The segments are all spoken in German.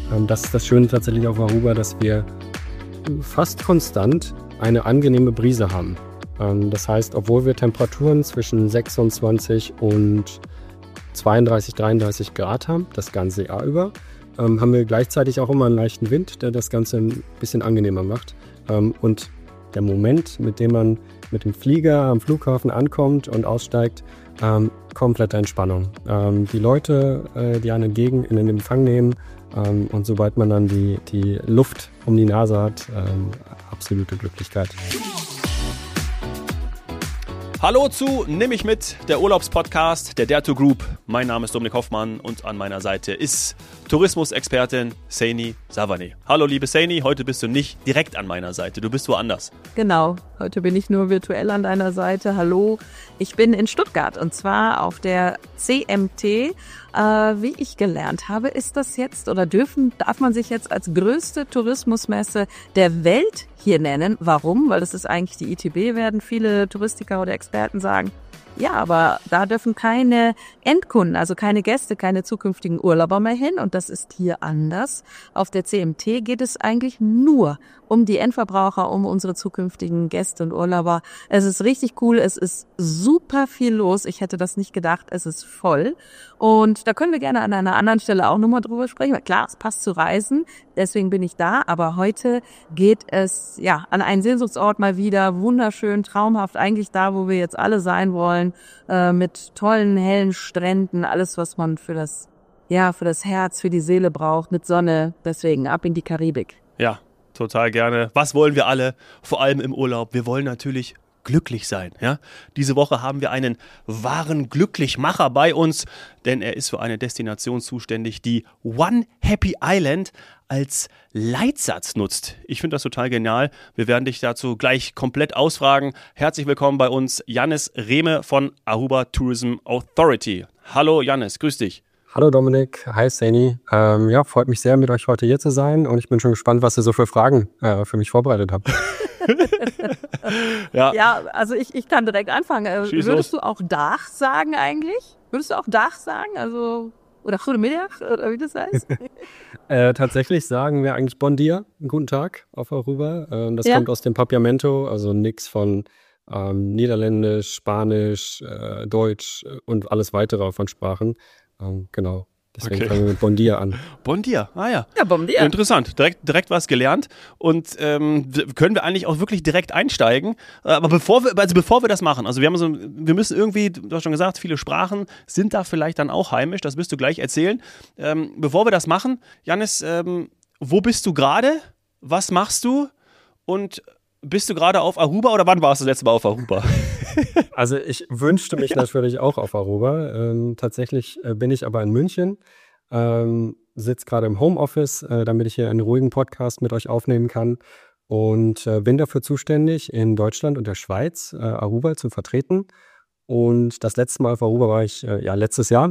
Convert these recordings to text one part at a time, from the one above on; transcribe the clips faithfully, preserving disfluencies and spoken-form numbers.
Ähm, das ist das Schöne tatsächlich auf Aruba, dass wir fast konstant eine angenehme Brise haben. Ähm, das heißt, obwohl wir Temperaturen zwischen sechsundzwanzig und zweiunddreißig, dreiunddreißig Grad haben, das ganze Jahr über, ähm, haben wir gleichzeitig auch immer einen leichten Wind, der das Ganze ein bisschen angenehmer macht. Ähm, und der Moment, mit dem man mit dem Flieger am Flughafen ankommt und aussteigt, ähm, komplette Entspannung. Ähm, die Leute, äh, die einen entgegen in den Empfang nehmen, ähm, und sobald man dann die, die Luft um die Nase hat, ähm, absolute Glücklichkeit. Hallo zu Nimm mich mit, der Urlaubspodcast der Dare to Group. Mein Name ist Dominik Hoffmann und an meiner Seite ist Tourismusexpertin Saini Savane. Hallo liebe Saini, heute bist du nicht direkt an meiner Seite, du bist woanders. Genau, heute bin ich nur virtuell an deiner Seite. Hallo, ich bin in Stuttgart und zwar auf der C M T. Äh, wie ich gelernt habe, ist das jetzt oder dürfen, darf man sich jetzt als größte Tourismusmesse der Welt hier nennen. Warum? Weil das ist eigentlich die I T B, werden viele Touristiker oder Experten sagen. Ja, aber da dürfen keine Endkunden, also keine Gäste, keine zukünftigen Urlauber mehr hin und das ist hier anders. Auf der C M T geht es eigentlich nur um die Endverbraucher, um unsere zukünftigen Gäste und Urlauber. Es ist richtig cool, es ist super viel los. Ich hätte das nicht gedacht, es ist voll. Und da können wir gerne an einer anderen Stelle auch nochmal drüber sprechen. Weil klar, es passt zu Reisen, deswegen bin ich da. Aber heute geht es ja an einen Sehnsuchtsort mal wieder, wunderschön, traumhaft, eigentlich da, wo wir jetzt alle sein wollen, äh, mit tollen, hellen Stränden, alles, was man für das, ja, für das Herz, für die Seele braucht, mit Sonne. Deswegen ab in die Karibik. Ja, total gerne. Was wollen wir alle? Vor allem im Urlaub. Wir wollen natürlich glücklich sein. Ja? Diese Woche haben wir einen wahren Glücklichmacher bei uns, denn er ist für eine Destination zuständig, die One Happy Island als Leitsatz nutzt. Ich finde das total genial. Wir werden dich dazu gleich komplett ausfragen. Herzlich willkommen bei uns, Jannis Rehme von Aruba Tourism Authority. Hallo Jannis, grüß dich. Hallo Dominik, hi Saini. Ähm, ja, freut mich sehr, mit euch heute hier zu sein und ich bin schon gespannt, was ihr so für Fragen äh, für mich vorbereitet habt. ja. ja, also ich, ich kann direkt anfangen. Schieß Würdest los. du auch Dach sagen eigentlich? Würdest du auch Dach sagen? Also, oder Goedemiddag, oder wie das heißt? äh, tatsächlich sagen wir eigentlich Bon dia, guten Tag auf Aruba. Äh, das ja. kommt aus dem Papiamento, also nix von ähm, Niederländisch, Spanisch, äh, Deutsch und alles weitere von Sprachen. Ähm, genau. Deswegen okay. fangen wir mit Bon dia an. Bon dia, ah ja. Ja, Bon dia. Interessant, direkt, direkt was gelernt und ähm, können wir eigentlich auch wirklich direkt einsteigen. Aber bevor wir, also bevor wir das machen, also wir haben so, wir müssen irgendwie, du hast schon gesagt, viele Sprachen sind da vielleicht dann auch heimisch, das wirst du gleich erzählen. Ähm, bevor wir das machen, Jannis, ähm, wo bist du gerade? Was machst du? Und bist du gerade auf Aruba oder wann warst du das letzte Mal auf Aruba? Also ich wünschte mich ja. natürlich auch auf Aruba. Ähm, tatsächlich äh, bin ich aber in München, ähm, sitze gerade im Homeoffice, äh, damit ich hier einen ruhigen Podcast mit euch aufnehmen kann und äh, bin dafür zuständig, in Deutschland und der Schweiz äh, Aruba zu vertreten. Und das letzte Mal auf Aruba war ich äh, ja letztes Jahr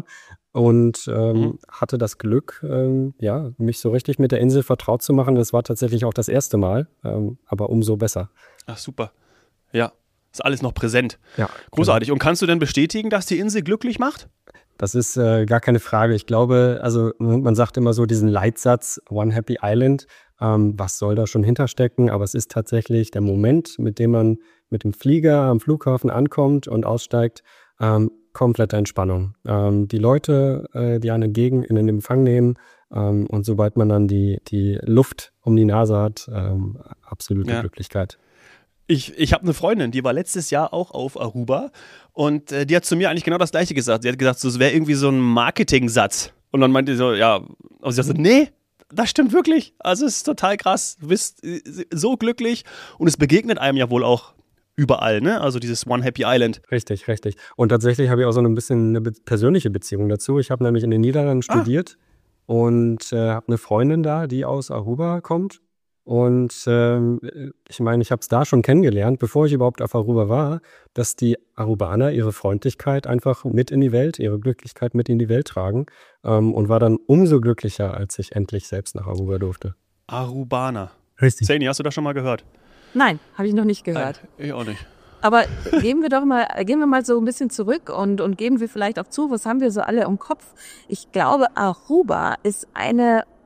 und ähm, mhm. hatte das Glück, ähm, ja, mich so richtig mit der Insel vertraut zu machen. Das war tatsächlich auch das erste Mal, ähm, aber umso besser. Ach super, ja. Ist alles noch präsent. Ja, großartig. Genau. Und kannst du denn bestätigen, dass die Insel glücklich macht? Das ist äh, gar keine Frage. Ich glaube, also man sagt immer so diesen Leitsatz, One Happy Island, ähm, was soll da schon hinterstecken? Aber es ist tatsächlich der Moment, mit dem man mit dem Flieger am Flughafen ankommt und aussteigt, ähm, komplette Entspannung. Ähm, die Leute, äh, die einen entgegen in den Empfang nehmen ähm, und sobald man dann die, die Luft um die Nase hat, ähm, absolute ja. Glücklichkeit. Ich, ich habe eine Freundin, die war letztes Jahr auch auf Aruba und äh, die hat zu mir eigentlich genau das Gleiche gesagt. Sie hat gesagt, so, es wäre irgendwie so ein Marketing-Satz. Und dann meinte sie so, ja, und sie sagte, nee, das stimmt wirklich. Also es ist total krass. Du bist so glücklich und es begegnet einem ja wohl auch überall, ne? Also dieses One Happy Island. Richtig, richtig. Und tatsächlich habe ich auch so ein bisschen eine be- persönliche Beziehung dazu. Ich habe nämlich in den Niederlanden studiert ah. und äh, habe eine Freundin da, die aus Aruba kommt. Und ähm, ich meine, ich habe es da schon kennengelernt, bevor ich überhaupt auf Aruba war, dass die Arubaner ihre Freundlichkeit einfach mit in die Welt, ihre Glücklichkeit mit in die Welt tragen ähm, und war dann umso glücklicher, als ich endlich selbst nach Aruba durfte. Arubaner. Richtig. Saini, hast du das schon mal gehört? Nein, habe ich noch nicht gehört. Nein, ich auch nicht. Aber gehen wir doch mal, gehen wir mal so ein bisschen zurück und, und geben wir vielleicht auch zu, was haben wir so alle im Kopf? Ich glaube, Aruba ist eine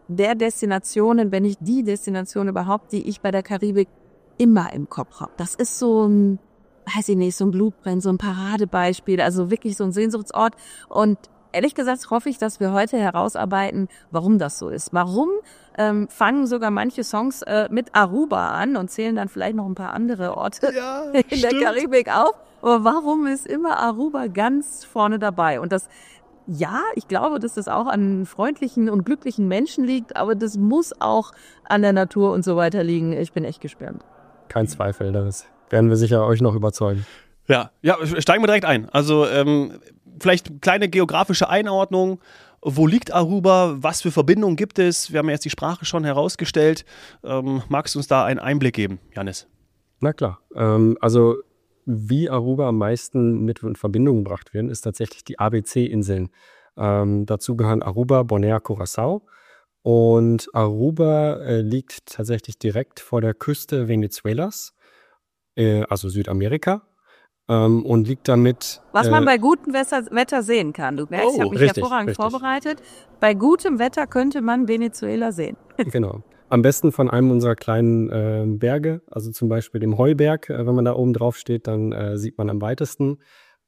der Destinationen, wenn nicht die Destination überhaupt, die ich bei der Karibik immer im Kopf habe. Das ist so ein, weiß ich nicht, so ein Blueprint, so ein Paradebeispiel, also wirklich so ein Sehnsuchtsort. Und ehrlich gesagt hoffe ich, dass wir heute herausarbeiten, warum das so ist. Warum ähm, fangen sogar manche Songs äh, mit Aruba an und zählen dann vielleicht noch ein paar andere Orte Ja, in stimmt. der Karibik auf. Aber warum ist immer Aruba ganz vorne dabei? Und das, ja, ich glaube, dass das auch an freundlichen und glücklichen Menschen liegt, aber das muss auch an der Natur und so weiter liegen. Ich bin echt gespannt. Kein Zweifel, das werden wir sicher euch noch überzeugen. Ja, ja, steigen wir direkt ein. Also ähm, vielleicht kleine geografische Einordnung. Wo liegt Aruba? Was für Verbindungen gibt es? Wir haben ja jetzt die Sprache schon herausgestellt. Ähm, magst du uns da einen Einblick geben, Jannis? Na klar. Ähm, also wie Aruba am meisten mit in Verbindung gebracht werden, ist tatsächlich die A B C-Inseln. Ähm, dazu gehören Aruba, Bonaire, Curaçao. Und Aruba äh, liegt tatsächlich direkt vor der Küste Venezuelas, äh, also Südamerika, ähm, und liegt damit... Was äh, man bei gutem Wetter, Wetter sehen kann. Du merkst, Oh, ich habe mich richtig, hervorragend richtig. vorbereitet. Bei gutem Wetter könnte man Venezuela sehen. Genau. Am besten von einem unserer kleinen äh, Berge, also zum Beispiel dem Heuberg. Äh, wenn man da oben drauf steht, dann äh, sieht man am weitesten.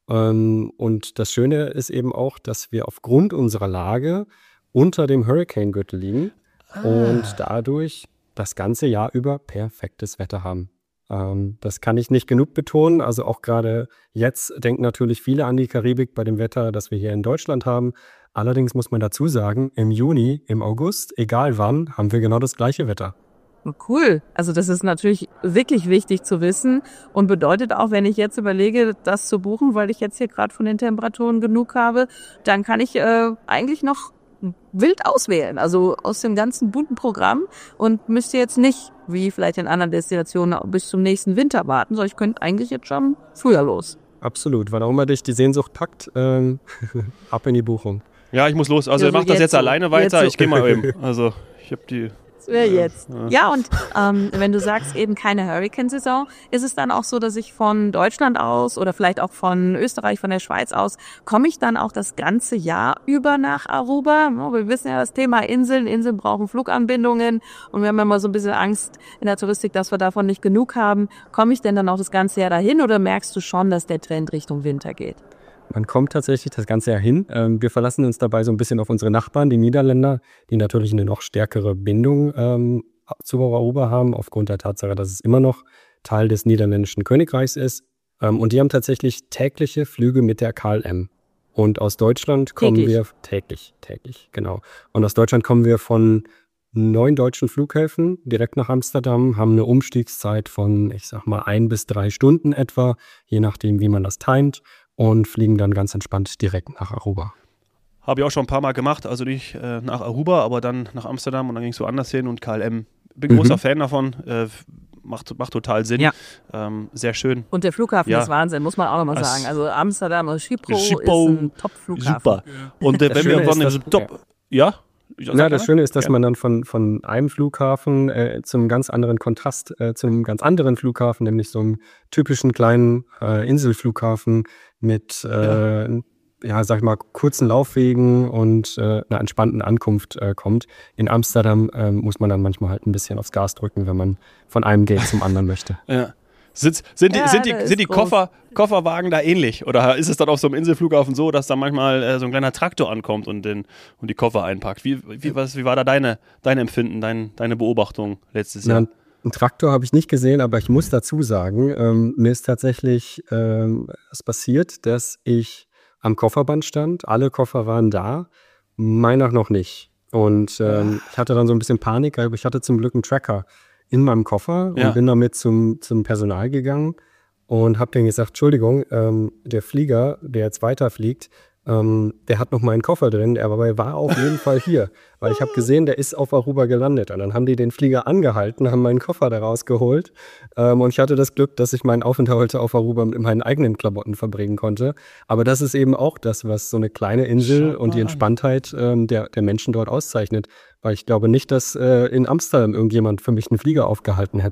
Ähm, und das Schöne ist eben auch, dass wir aufgrund unserer Lage unter dem Hurricane-Gürtel liegen und dadurch das ganze Jahr über perfektes Wetter haben. Ähm, das kann ich nicht genug betonen. Also auch gerade jetzt denken natürlich viele an die Karibik bei dem Wetter, das wir hier in Deutschland haben. Allerdings muss man dazu sagen, im Juni, im August, egal wann, haben wir genau das gleiche Wetter. Cool. Also das ist natürlich wirklich wichtig zu wissen und bedeutet auch, wenn ich jetzt überlege, das zu buchen, weil ich jetzt hier gerade von den Temperaturen genug habe, dann kann ich äh, eigentlich noch wild auswählen, also aus dem ganzen bunten Programm und müsste jetzt nicht, wie vielleicht in anderen Destinationen, bis zum nächsten Winter warten, sondern ich könnte eigentlich jetzt schon früher los. Absolut. Wann auch immer dich die Sehnsucht packt, ähm, ab in die Buchung. Ja, ich muss los. Also, Ja, ihr so macht das jetzt jetzt so. alleine weiter. Jetzt so. Ich gehe mal eben. Also, ich habe die... Das wäre jetzt. Ja, und ähm, wenn du sagst, eben keine Hurricane-Saison, ist es dann auch so, dass ich von Deutschland aus oder vielleicht auch von Österreich, von der Schweiz aus, komme ich dann auch das ganze Jahr über nach Aruba? Ja, wir wissen ja das Thema Inseln. Inseln brauchen Fluganbindungen und wir haben ja mal so ein bisschen Angst in der Touristik, dass wir davon nicht genug haben. Komme ich denn dann auch das ganze Jahr dahin oder merkst du schon, dass der Trend Richtung Winter geht? Man kommt tatsächlich das ganze Jahr hin. Ähm, wir verlassen uns dabei so ein bisschen auf unsere Nachbarn, die Niederländer, die natürlich eine noch stärkere Bindung ähm, zu Aruba haben, aufgrund der Tatsache, dass es immer noch Teil des niederländischen Königreichs ist. Ähm, und die haben tatsächlich tägliche Flüge mit der K L M. Und aus Deutschland kommen Täglich? wir täglich, täglich, genau. Und aus Deutschland kommen wir von neun deutschen Flughäfen direkt nach Amsterdam, haben eine Umstiegszeit von, ich sag mal, ein bis drei Stunden etwa, je nachdem, wie man das timet. Und fliegen dann ganz entspannt direkt nach Aruba. Habe ich auch schon ein paar Mal gemacht, also nicht äh, nach Aruba, aber dann nach Amsterdam und dann ging es woanders hin und K L M. Bin Mhm. großer Fan davon, äh, macht, macht total Sinn. Ja. Ähm, sehr schön. Und der Flughafen Ja. ist Wahnsinn, muss man auch nochmal Das- sagen. Also Amsterdam, also Schiphol, Schiphol, ist ein Top-Flughafen. Super. Und äh, Das wenn wir Schöne von ist, dem dass- Top. Ja? Ich sag Ja, das gerne. Schöne ist, dass Gerne. man dann von, von einem Flughafen äh, zum ganz anderen Kontrast, äh, zu einem ganz anderen Flughafen, nämlich so einem typischen kleinen äh, Inselflughafen mit, äh, ja. ja, sag ich mal, kurzen Laufwegen und äh, einer entspannten Ankunft äh, kommt. In Amsterdam äh, muss man dann manchmal halt ein bisschen aufs Gas drücken, wenn man von einem Gate zum anderen möchte. Ja. Sind, sind, Ja, die, sind, die, der ist sind die groß. Koffer, Kofferwagen da ähnlich? Oder ist es dann auf so einem Inselflughafen so, dass da manchmal äh, so ein kleiner Traktor ankommt und, den, und die Koffer einpackt? Wie, wie, was, wie war da deine, dein Empfinden, dein, deine Beobachtung letztes Na, Jahr? einen Traktor habe ich nicht gesehen, aber ich muss dazu sagen, ähm, mir ist tatsächlich ähm, es passiert, dass ich am Kofferband stand. Alle Koffer waren da, meiner noch nicht. Und ähm, ich hatte dann so ein bisschen Panik, aber ich hatte zum Glück einen Tracker in meinem Koffer Ja. und bin damit zum, zum Personal gegangen und habe denen gesagt, Entschuldigung, ähm, der Flieger, der jetzt weiterfliegt, ähm, der hat noch meinen Koffer drin, aber er war auf jeden Fall hier. Weil ich habe gesehen, der ist auf Aruba gelandet. Und dann haben die den Flieger angehalten, haben meinen Koffer da rausgeholt. Ähm, und ich hatte das Glück, dass ich meinen Aufenthalt auf Aruba mit meinen eigenen Klamotten verbringen konnte. Aber das ist eben auch das, was so eine kleine Insel Schau und die mal an. Entspanntheit ähm, der, der Menschen dort auszeichnet. Weil ich glaube nicht, dass äh, in Amsterdam irgendjemand für mich einen Flieger aufgehalten hätte.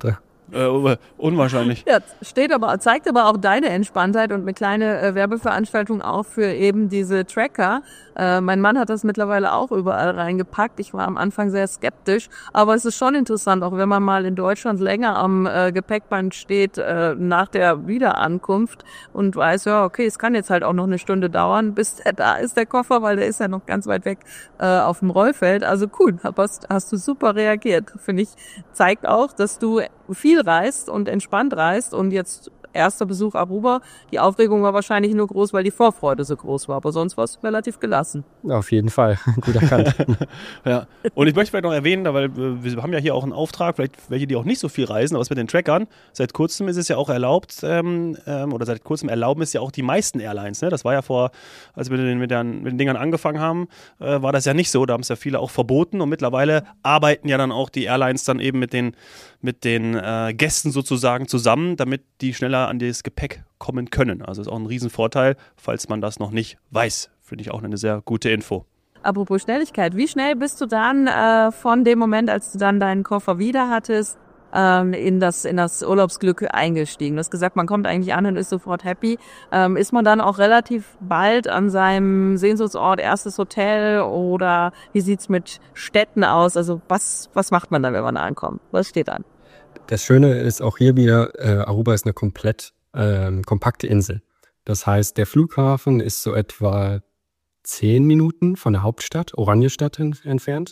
Äh, unwahrscheinlich. Ja, steht aber, zeigt aber auch deine Entspanntheit und eine kleine äh, Werbeveranstaltung auch für eben diese Tracker. Äh, mein Mann hat das mittlerweile auch überall reingepackt. Ich war am Anfang sehr skeptisch, aber es ist schon interessant, auch wenn man mal in Deutschland länger am äh, Gepäckband steht äh, nach der Wiederankunft und weiß, ja, okay, es kann jetzt halt auch noch eine Stunde dauern, bis der da ist, der Koffer, weil der ist ja noch ganz weit weg äh, auf dem Rollfeld. Also cool, hast, hast du super reagiert. Finde ich, zeigt auch, dass du viel reist und entspannt reist und jetzt erster Besuch Aruba. Die Aufregung war wahrscheinlich nur groß, weil die Vorfreude so groß war, aber sonst war es relativ gelassen. Auf jeden Fall, gut erkannt. Ja. Und ich möchte vielleicht noch erwähnen, weil wir haben ja hier auch einen Auftrag, vielleicht welche, die auch nicht so viel reisen, aber es mit den Trackern, seit kurzem ist es ja auch erlaubt, ähm, oder seit kurzem erlauben es ja auch die meisten Airlines. Ne? Das war ja vor, als wir mit den, mit den, mit den Dingern angefangen haben, äh, war das ja nicht so, da haben es ja viele auch verboten und mittlerweile arbeiten ja dann auch die Airlines dann eben mit den, mit den äh, Gästen sozusagen zusammen, damit die schneller an das Gepäck kommen können. Also ist auch ein Riesenvorteil, falls man das noch nicht weiß. Finde ich auch eine sehr gute Info. Apropos Schnelligkeit, wie schnell bist du dann äh, von dem Moment, als du dann deinen Koffer wieder hattest, ähm, in das in das Urlaubsglück eingestiegen? Du hast gesagt, man kommt eigentlich an und ist sofort happy. Ähm, ist man dann auch relativ bald an seinem Sehnsuchtsort, erstes Hotel oder wie sieht's mit Städten aus? Also was was macht man dann, wenn man da ankommt? Was steht an? Das Schöne ist auch hier wieder, äh, Aruba ist eine komplett ähm, kompakte Insel. Das heißt, der Flughafen ist so etwa zehn Minuten von der Hauptstadt, Oranjestad, entfernt.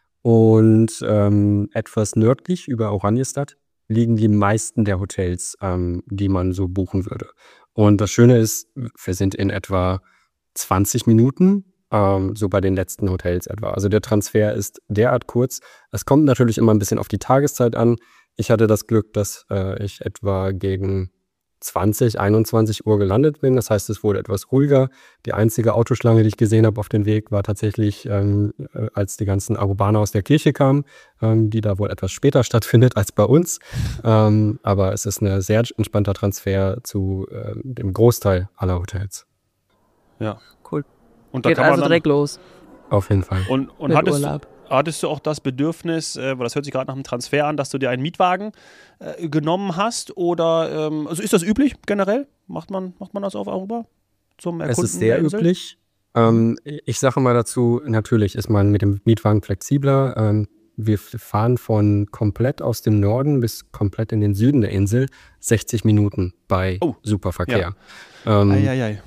Und ähm, etwas nördlich über Oranjestad liegen die meisten der Hotels, ähm, die man so buchen würde. Und das Schöne ist, wir sind in etwa zwanzig Minuten, ähm, so bei den letzten Hotels etwa. Also der Transfer ist derart kurz. Es kommt natürlich immer ein bisschen auf die Tageszeit an. Ich hatte das Glück, dass äh, ich etwa gegen zwanzig, einundzwanzig Uhr gelandet bin. Das heißt, es wurde etwas ruhiger. Die einzige Autoschlange, die ich gesehen habe auf dem Weg, war tatsächlich, ähm, als die ganzen Arubaner aus der Kirche kamen, ähm, die da wohl etwas später stattfindet als bei uns. Ähm, aber es ist ein sehr entspannter Transfer zu äh, dem Großteil aller Hotels. Ja, cool. Und da Geht kann man also dann, direkt los. Auf jeden Fall. Und, und Mit hattest, Urlaub. hattest du auch das Bedürfnis, äh, weil das hört sich gerade nach einem Transfer an, dass du dir einen Mietwagen äh, genommen hast? Oder ähm, also ist das üblich generell? Macht man, macht man das auf Aruba? Zum Erkunden Es ist sehr der Insel? üblich. Ähm, ich sage mal dazu, natürlich ist man mit dem Mietwagen flexibler. Ähm, wir fahren von komplett aus dem Norden bis komplett in den Süden der Insel sechzig Minuten bei Oh, Superverkehr. Ähm, Eieiei.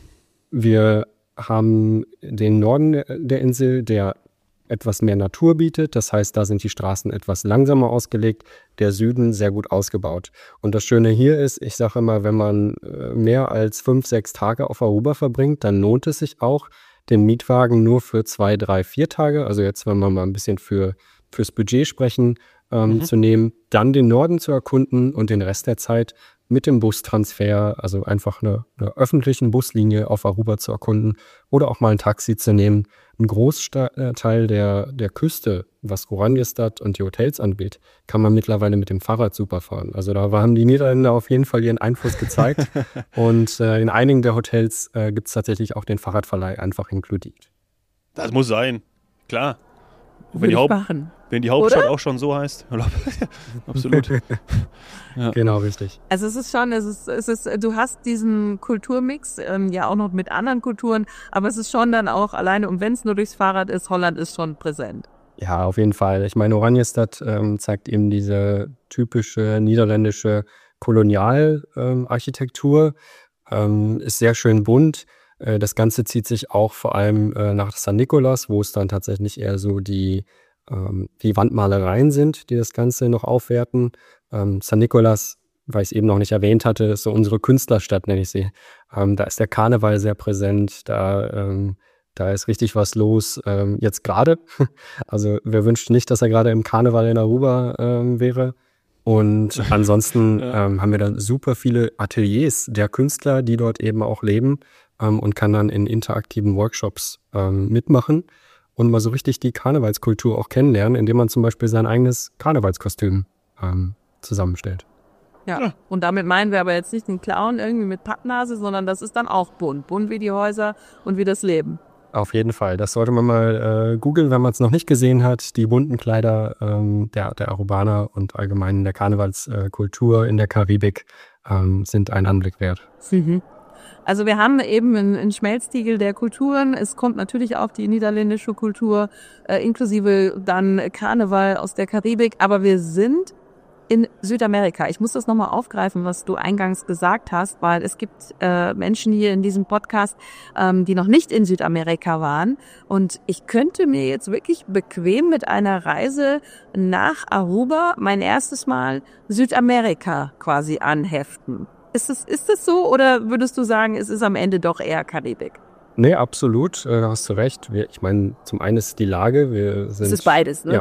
Wir haben den Norden der- der Insel, der etwas mehr Natur bietet. Das heißt, da sind die Straßen etwas langsamer ausgelegt, der Süden sehr gut ausgebaut. Und das Schöne hier ist, ich sage immer, wenn man äh, mehr als fünf, sechs Tage auf Aruba verbringt, dann lohnt es sich auch, den Mietwagen nur für zwei, drei, vier Tage, also jetzt, wenn wir mal ein bisschen für, fürs Budget sprechen, ähm, Mhm. zu nehmen, dann den Norden zu erkunden und den Rest der Zeit mit dem Bustransfer, also einfach eine, eine öffentlichen Buslinie auf Aruba zu erkunden oder auch mal ein Taxi zu nehmen. Ein Großteil der, der Küste, was Oranjestad und die Hotels angeht, kann man mittlerweile mit dem Fahrrad super fahren. Also da haben die Niederländer auf jeden Fall ihren Einfluss gezeigt. Und äh, in einigen der Hotels äh, gibt es tatsächlich auch den Fahrradverleih einfach inkludiert. Das muss sein. Klar. Und Würde wenn die, ich Haupt, machen. wenn die Hauptstadt Oder? auch schon so heißt. Absolut. Ja. Genau, richtig. Also es ist schon, es ist, es ist, du hast diesen Kulturmix, ähm, ja auch noch mit anderen Kulturen, aber es ist schon dann auch alleine, und wenn es nur durchs Fahrrad ist, Holland ist schon präsent. Ja, auf jeden Fall. Ich meine, Oranjestad ähm, zeigt eben diese typische niederländische Kolonialarchitektur, ähm, ist sehr schön bunt. Äh, das Ganze zieht sich auch vor allem äh, nach San Nicolas, wo es dann tatsächlich eher so die, ähm, die Wandmalereien sind, die das Ganze noch aufwerten. Ähm, San Nicolas, weil ich es eben noch nicht erwähnt hatte, ist so unsere Künstlerstadt, nenne ich sie. Ähm, da ist der Karneval sehr präsent, da ähm, Da ist richtig was los, ähm, jetzt gerade. Also wir wünschen nicht, dass er gerade im Karneval in Aruba ähm, wäre. Und ansonsten Ja. ähm, haben wir da super viele Ateliers der Künstler, die dort eben auch leben, ähm, und kann dann in interaktiven Workshops ähm, mitmachen und mal so richtig die Karnevalskultur auch kennenlernen, indem man zum Beispiel sein eigenes Karnevalskostüm ähm, zusammenstellt. Ja. Ja. Und damit meinen wir aber jetzt nicht den Clown irgendwie mit Pappnase, sondern das ist dann auch bunt. Bunt wie die Häuser und wie das Leben. Auf jeden Fall. Das sollte man mal äh, googeln, wenn man es noch nicht gesehen hat. Die bunten Kleider ähm, der, der Arubaner und allgemein der Karnevalskultur äh, in der Karibik ähm, sind einen Anblick wert. Mhm. Also wir haben eben einen Schmelztiegel der Kulturen. Es kommt natürlich auch die niederländische Kultur, äh, inklusive dann Karneval aus der Karibik. Aber wir sind in Südamerika. Ich muss das nochmal aufgreifen, was du eingangs gesagt hast, weil es gibt äh, Menschen hier in diesem Podcast, ähm, die noch nicht in Südamerika waren. Und ich könnte mir jetzt wirklich bequem mit einer Reise nach Aruba mein erstes Mal Südamerika quasi anheften. Ist es, ist es so oder würdest du sagen, es ist am Ende doch eher Karibik? Nee, absolut, äh, hast du recht. Wir, ich meine, zum einen ist die Lage, wir sind... Es ist beides, ne? Ja,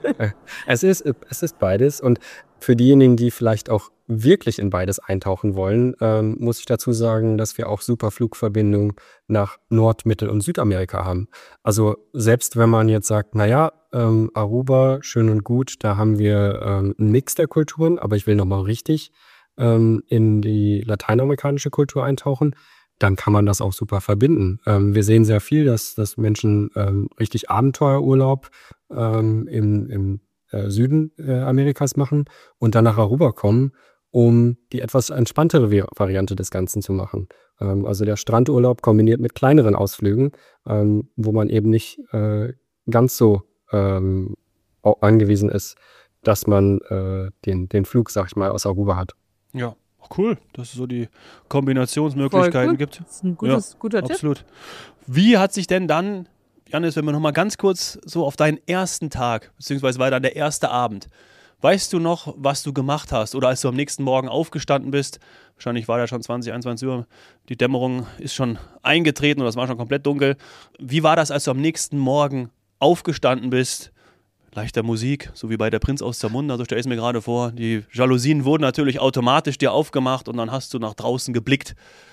es ist, es ist beides und für diejenigen, die vielleicht auch wirklich in beides eintauchen wollen, ähm, muss ich dazu sagen, dass wir auch super Flugverbindungen nach Nord-, Mittel- und Südamerika haben. Also selbst wenn man jetzt sagt, naja, ähm, Aruba, schön und gut, da haben wir ähm, einen Mix der Kulturen, aber ich will nochmal richtig ähm, in die lateinamerikanische Kultur eintauchen, dann kann man das auch super verbinden. Ähm, wir sehen sehr viel, dass, dass Menschen ähm, richtig Abenteuerurlaub ähm, im, im äh, Süden äh, Amerikas machen und dann nach Aruba kommen, um die etwas entspanntere Vi- Variante des Ganzen zu machen. Ähm, also der Strandurlaub kombiniert mit kleineren Ausflügen, ähm, wo man eben nicht äh, ganz so ähm, au- angewiesen ist, dass man äh, den, den Flug, sag ich mal, aus Aruba hat. Ja, cool, dass es so die Kombinationsmöglichkeiten Voll cool. gibt. Das ist ein gutes, guter Tipp. Absolut. Wie hat sich denn dann, Jannis, wenn wir nochmal ganz kurz so auf deinen ersten Tag, beziehungsweise war dann der erste Abend, weißt du noch, was du gemacht hast? Oder als du am nächsten Morgen aufgestanden bist, wahrscheinlich war da schon zwanzig, einundzwanzig Uhr, die Dämmerung ist schon eingetreten oder es war schon komplett dunkel. Wie war das, als du am nächsten Morgen aufgestanden bist? Leichter Musik, so wie bei der Prinz aus Zamunda, so stelle ich es mir gerade vor. Die Jalousien wurden natürlich automatisch dir aufgemacht und dann hast du nach draußen geblickt.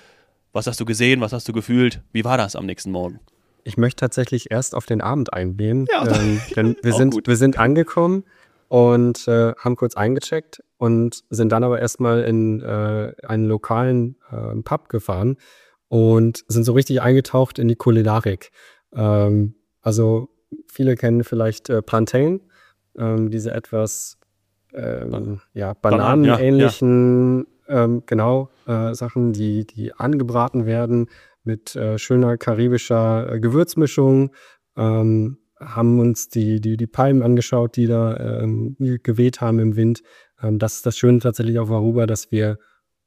Was hast du gesehen, was hast du gefühlt? Wie war das am nächsten Morgen? Ich möchte tatsächlich erst auf den Abend eingehen, Ja, ähm, denn wir auch sind, gut. wir sind angekommen und äh, haben kurz eingecheckt und sind dann aber erstmal in äh, einen lokalen äh, Pub gefahren und sind so richtig eingetaucht in die Kulinarik. Ähm, also viele kennen vielleicht äh, Plantain, ähm, diese etwas ähm, ja, Bananen, ja, bananenähnlichen ähm, genau äh, Sachen, die, die angebraten werden mit äh, schöner karibischer äh, Gewürzmischung. Ähm, haben uns die, die, die Palmen angeschaut, die da ähm, geweht haben im Wind. Ähm, das ist das Schöne tatsächlich auf Aruba, dass wir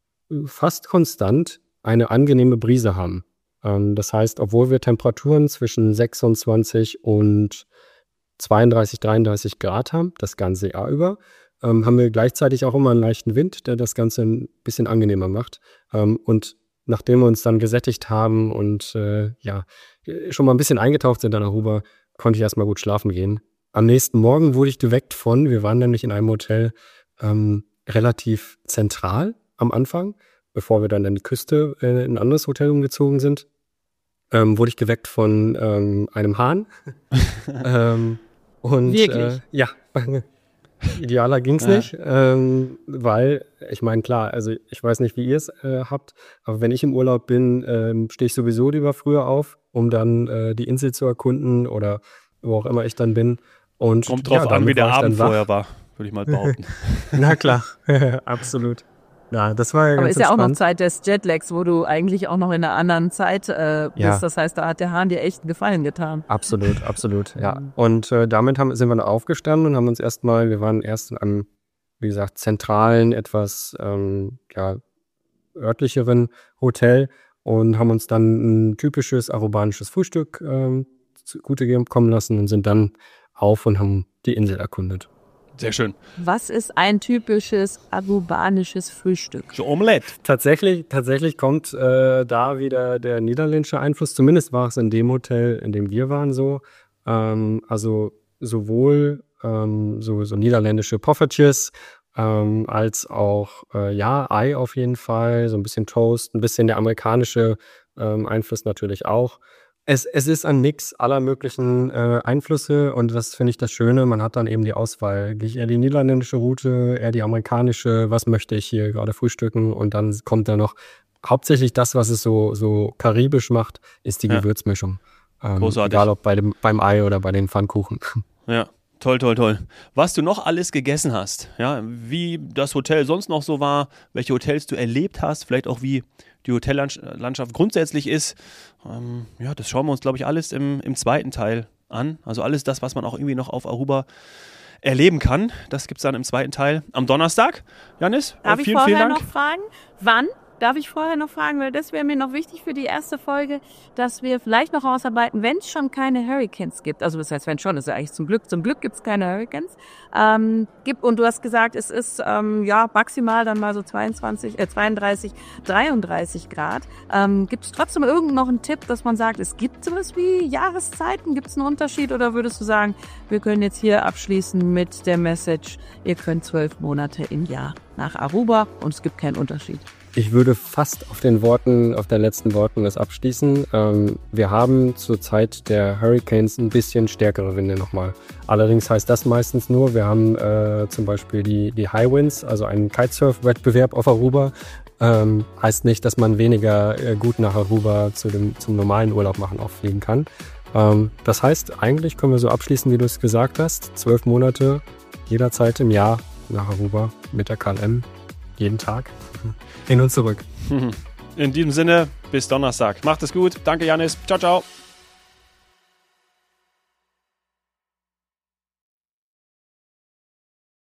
fast konstant eine angenehme Brise haben. Ähm, das heißt, obwohl wir Temperaturen zwischen sechsundzwanzig und zweiunddreißig, dreiunddreißig Grad haben, das ganze Jahr über, ähm, haben wir gleichzeitig auch immer einen leichten Wind, der das Ganze ein bisschen angenehmer macht. Ähm, und nachdem wir uns dann gesättigt haben und äh, ja, schon mal ein bisschen eingetaucht sind an Aruba, konnte ich erstmal gut schlafen gehen. Am nächsten Morgen wurde ich geweckt von, wir waren nämlich in einem Hotel ähm, relativ zentral am Anfang, bevor wir dann an die Küste äh, in ein anderes Hotel umgezogen sind, ähm, wurde ich geweckt von ähm, einem Hahn. ähm, und Wirklich? Äh, ja, idealer ging's Ja. nicht, ähm, weil, ich meine, klar, also ich weiß nicht, wie ihr es äh, habt, aber wenn ich im Urlaub bin, ähm, stehe ich sowieso lieber früher auf, um dann äh, die Insel zu erkunden oder wo auch immer ich dann bin. Und Kommt drauf ja, an, damit wie der war ich dann Abend wach. vorher war, würde ich mal behaupten. Na klar, absolut. Ja, das war ja Aber ganz ist ja auch noch entspannt. Zeit des Jetlags, wo du eigentlich auch noch in einer anderen Zeit äh, bist. Ja. Das heißt, da hat der Hahn dir echt einen Gefallen getan. Absolut, absolut, ja. Und äh, damit haben, sind wir dann aufgestanden und haben uns erstmal, wir waren erst in einem, wie gesagt, zentralen, etwas ähm, ja, örtlicheren Hotel und haben uns dann ein typisches arubanisches Frühstück ähm, zugute kommen lassen und sind dann auf und haben die Insel erkundet. Sehr schön. Was ist ein typisches arubanisches Frühstück? So Omelette. Tatsächlich, tatsächlich kommt äh, da wieder der niederländische Einfluss. Zumindest war es in dem Hotel, in dem wir waren, so. Ähm, also sowohl ähm, so, so niederländische Poffertjes ähm, als auch, äh, ja, Ei auf jeden Fall, so ein bisschen Toast, ein bisschen der amerikanische ähm, Einfluss natürlich auch. Es, es ist ein Mix aller möglichen äh, Einflüsse und das finde ich das Schöne. Man hat dann eben die Auswahl. Gehe ich eher die niederländische Route, eher die amerikanische, was möchte ich hier gerade frühstücken? Und dann kommt da noch hauptsächlich das, was es so, so karibisch macht, ist die Ja. Gewürzmischung. Ähm, Großartig. Egal ob bei dem, beim Ei oder bei den Pfannkuchen. Ja, toll, toll, toll. Was du noch alles gegessen hast, ja, wie das Hotel sonst noch so war, welche Hotels du erlebt hast, vielleicht auch wie die Hotellandschaft grundsätzlich ist, ähm, ja, das schauen wir uns, glaube ich, alles im, im zweiten Teil an. Also alles das, was man auch irgendwie noch auf Aruba erleben kann, das gibt es dann im zweiten Teil am Donnerstag. Janis, Darf äh, ich vielen, vorher vielen Dank. noch fragen, wann? Darf ich vorher noch fragen, weil das wäre mir noch wichtig für die erste Folge, dass wir vielleicht noch ausarbeiten, wenn es schon keine Hurricanes gibt. Also das heißt, wenn schon, ist ja eigentlich zum Glück. Zum Glück gibt es keine Hurricanes. Ähm, gibt, und du hast gesagt, es ist ähm, ja maximal dann mal so zweiundzwanzig, äh, zweiunddreißig, dreiunddreißig Grad. Ähm, gibt es trotzdem irgend noch einen Tipp, dass man sagt, es gibt sowas wie Jahreszeiten? Gibt es einen Unterschied? Oder würdest du sagen, wir können jetzt hier abschließen mit der Message, ihr könnt zwölf Monate im Jahr nach Aruba und es gibt keinen Unterschied? Ich würde fast auf den Worten, auf den letzten Worten das abschließen. Ähm, wir haben zur Zeit der Hurricanes ein bisschen stärkere Winde nochmal. Allerdings heißt das meistens nur, wir haben äh, zum Beispiel die, die High Winds, also einen Kitesurf-Wettbewerb auf Aruba. Ähm, heißt nicht, dass man weniger äh, gut nach Aruba zu dem, zum normalen Urlaub machen auch fliegen kann. Ähm, das heißt, eigentlich können wir so abschließen, wie du es gesagt hast. Zwölf Monate jederzeit im Jahr nach Aruba mit der K L M. Jeden Tag. Hin und zurück. In diesem Sinne, bis Donnerstag. Macht es gut. Danke, Janis. Ciao, ciao.